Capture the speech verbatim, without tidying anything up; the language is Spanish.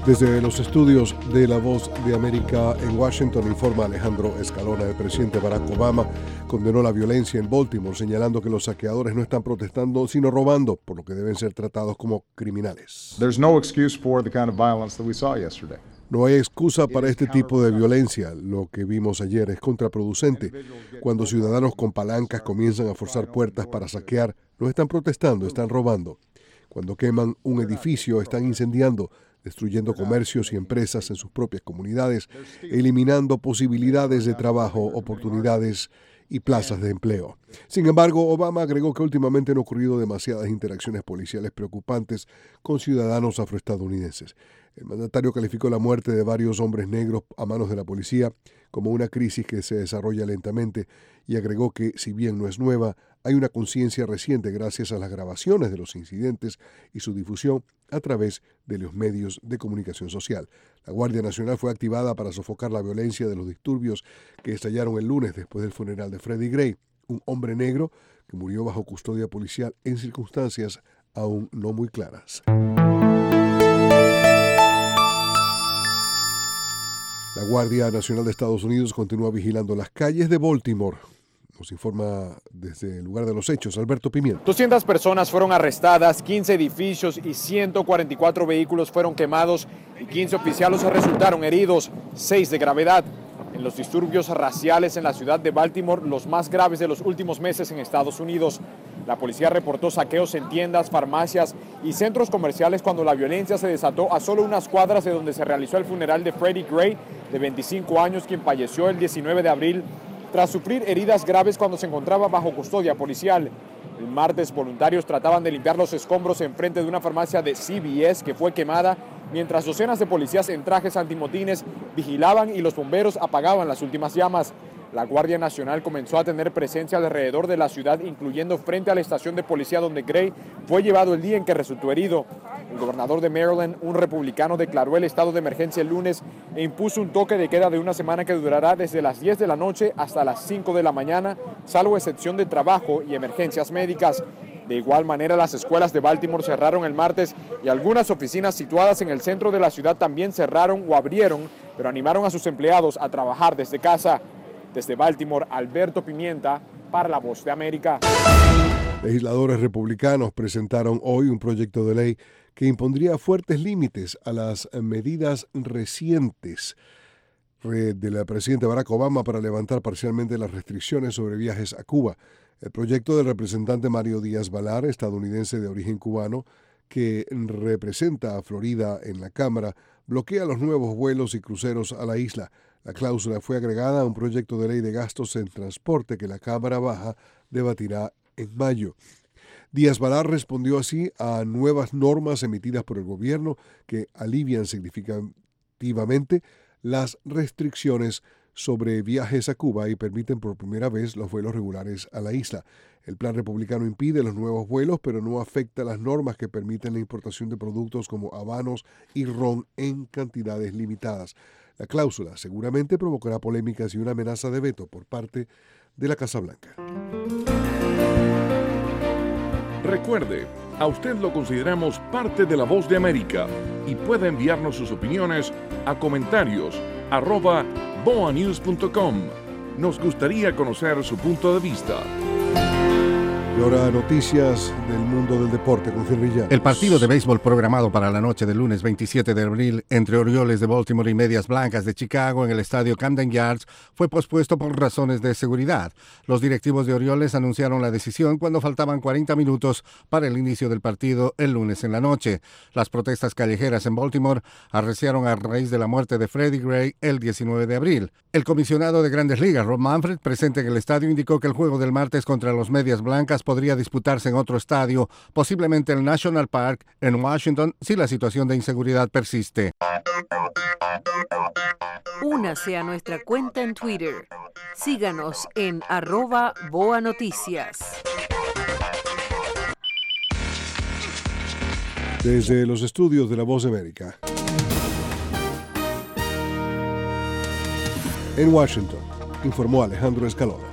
Desde los estudios de La Voz de América en Washington, informa Alejandro Escalona. El presidente Barack Obama condenó la violencia en Baltimore, señalando que los saqueadores no están protestando, sino robando, por lo que deben ser tratados como criminales. There's no excuse for the kind of violence that we saw yesterday. No hay excusa para este tipo de violencia. Lo que vimos ayer es contraproducente. Cuando ciudadanos con palancas comienzan a forzar puertas para saquear, no están protestando, están robando. Cuando queman un edificio, están incendiando, destruyendo comercios y empresas en sus propias comunidades, eliminando posibilidades de trabajo, oportunidades y plazas de empleo. Sin embargo, Obama agregó que últimamente han ocurrido demasiadas interacciones policiales preocupantes con ciudadanos afroestadounidenses. El mandatario calificó la muerte de varios hombres negros a manos de la policía como una crisis que se desarrolla lentamente y agregó que, si bien no es nueva, hay una conciencia reciente gracias a las grabaciones de los incidentes y su difusión a través de los medios de comunicación social. La Guardia Nacional fue activada para sofocar la violencia de los disturbios que estallaron el lunes después del funeral de Freddie Gray, un hombre negro que murió bajo custodia policial en circunstancias aún no muy claras. La Guardia Nacional de Estados Unidos continúa vigilando las calles de Baltimore. Nos informa desde el lugar de los hechos, Alberto Pimienta. doscientas personas fueron arrestadas, quince edificios y ciento cuarenta y cuatro vehículos fueron quemados y quince oficiales resultaron heridos, seis de gravedad. En los disturbios raciales en la ciudad de Baltimore, los más graves de los últimos meses en Estados Unidos. La policía reportó saqueos en tiendas, farmacias y centros comerciales cuando la violencia se desató a solo unas cuadras de donde se realizó el funeral de Freddie Gray, de veinticinco años, quien falleció el diecinueve de abril tras sufrir heridas graves cuando se encontraba bajo custodia policial. El martes, voluntarios trataban de limpiar los escombros enfrente de una farmacia de C V S que fue quemada, mientras docenas de policías en trajes antimotines vigilaban y los bomberos apagaban las últimas llamas. La Guardia Nacional comenzó a tener presencia alrededor de la ciudad, incluyendo frente a la estación de policía donde Gray fue llevado el día en que resultó herido. El gobernador de Maryland, un republicano, declaró el estado de emergencia el lunes e impuso un toque de queda de una semana que durará desde las diez de la noche hasta las cinco de la mañana, salvo excepción de trabajo y emergencias médicas. De igual manera, las escuelas de Baltimore cerraron el martes y algunas oficinas situadas en el centro de la ciudad también cerraron o abrieron, pero animaron a sus empleados a trabajar desde casa. Desde Baltimore, Alberto Pimienta, para La Voz de América. Legisladores republicanos presentaron hoy un proyecto de ley que impondría fuertes límites a las medidas recientes del presidente Barack Obama para levantar parcialmente las restricciones sobre viajes a Cuba. El proyecto del representante Mario Díaz-Balart, estadounidense de origen cubano, que representa a Florida en la Cámara, bloquea los nuevos vuelos y cruceros a la isla. La cláusula fue agregada a un proyecto de ley de gastos en transporte que la Cámara Baja debatirá en mayo. Díaz-Balart respondió así a nuevas normas emitidas por el gobierno que alivian significativamente las restricciones sobre viajes a Cuba y permiten por primera vez los vuelos regulares a la isla. El plan republicano impide los nuevos vuelos, pero no afecta las normas que permiten la importación de productos como habanos y ron en cantidades limitadas. La cláusula seguramente provocará polémicas y una amenaza de veto por parte de la Casa Blanca. Recuerde, a usted lo consideramos parte de La Voz de América y puede enviarnos sus opiniones a comentarios arroba boa news punto com. Nos gustaría conocer su punto de vista. Y ahora noticias del mundo del deporte con Henry Llanos. El partido de béisbol programado para la noche del lunes veintisiete de abril entre Orioles de Baltimore y Medias Blancas de Chicago en el estadio Camden Yards fue pospuesto por razones de seguridad. Los directivos de Orioles anunciaron la decisión cuando faltaban cuarenta minutos para el inicio del partido el lunes en la noche. Las protestas callejeras en Baltimore arreciaron a raíz de la muerte de Freddie Gray el diecinueve de abril. El comisionado de Grandes Ligas, Rob Manfred, presente en el estadio, indicó que el juego del martes contra los Medias Blancas podría disputarse en otro estadio, posiblemente el National Park en Washington, si la situación de inseguridad persiste. Únase a nuestra cuenta en Twitter. Síganos en arroba Boa Noticias. Desde los estudios de La Voz de América en Washington, informó Alejandro Escalona.